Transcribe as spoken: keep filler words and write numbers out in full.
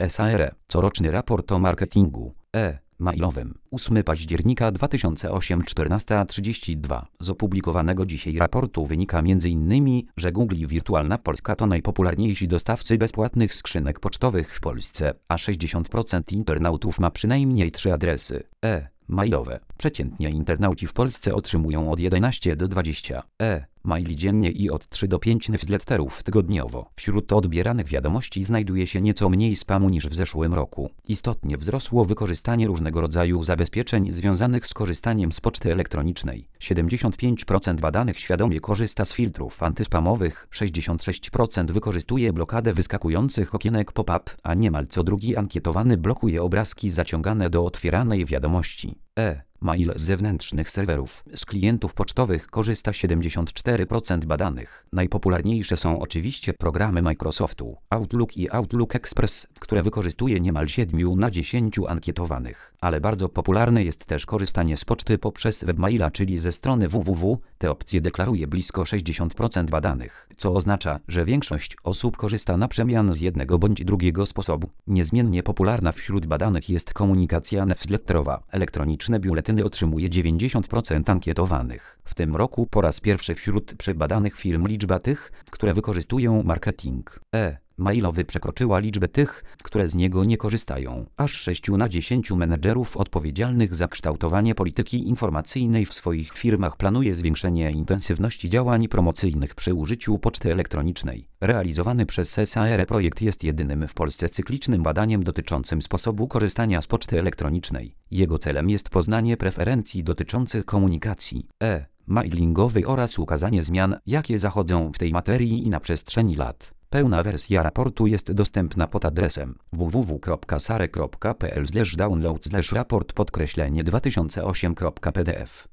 S A R. Coroczny raport o marketingu. E. mailowym. ósmego października dwa tysiące ósmego, czternasta trzydzieści dwa. Z opublikowanego dzisiaj raportu wynika między innymi, że Google i Wirtualna Polska to najpopularniejsi dostawcy bezpłatnych skrzynek pocztowych w Polsce, a sześćdziesiąt procent internautów ma przynajmniej trzy adresy e mailowe. Przeciętnie internauci w Polsce otrzymują od jedenastu do dwudziestu e-maili dziennie i od trzech do pięciu newsletterów tygodniowo. Wśród odbieranych wiadomości znajduje się nieco mniej spamu niż w zeszłym roku. Istotnie wzrosło wykorzystanie różnego rodzaju zabezpieczeń związanych z korzystaniem z poczty elektronicznej. siedemdziesiąt pięć procent badanych świadomie korzysta z filtrów antyspamowych, sześćdziesiąt sześć procent wykorzystuje blokadę wyskakujących okienek pop-up, a niemal co drugi ankietowany blokuje obrazki zaciągane do otwieranej wiadomości. E. Mail z zewnętrznych serwerów. Z klientów pocztowych korzysta siedemdziesiąt cztery procent badanych. Najpopularniejsze są oczywiście programy Microsoftu, Outlook i Outlook Express, które wykorzystuje niemal siedem na dziesięć ankietowanych. Ale bardzo popularne jest też korzystanie z poczty poprzez webmaila, czyli ze strony www. Te opcje deklaruje blisko sześćdziesiąt procent badanych, co oznacza, że większość osób korzysta na przemian z jednego bądź drugiego sposobu. Niezmiennie popularna wśród badanych jest komunikacja newsletterowa. Elektroniczne biuletyny otrzymuje dziewięćdziesiąt procent ankietowanych. W tym roku po raz pierwszy wśród przebadanych firm liczba tych, które wykorzystują marketing e-mailowy przekroczyła liczbę tych, które z niego nie korzystają. Aż sześć na dziesięć menedżerów odpowiedzialnych za kształtowanie polityki informacyjnej w swoich firmach planuje zwiększenie intensywności działań promocyjnych przy użyciu poczty elektronicznej. Realizowany przez S A R projekt jest jedynym w Polsce cyklicznym badaniem dotyczącym sposobu korzystania z poczty elektronicznej. Jego celem jest poznanie preferencji dotyczących komunikacji e-mailingowej oraz ukazanie zmian, jakie zachodzą w tej materii i na przestrzeni lat. Pełna wersja raportu jest dostępna pod adresem www kropka sare kropka pl slash download slash raport podkreślenie dwa tysiące osiem kropka pdf.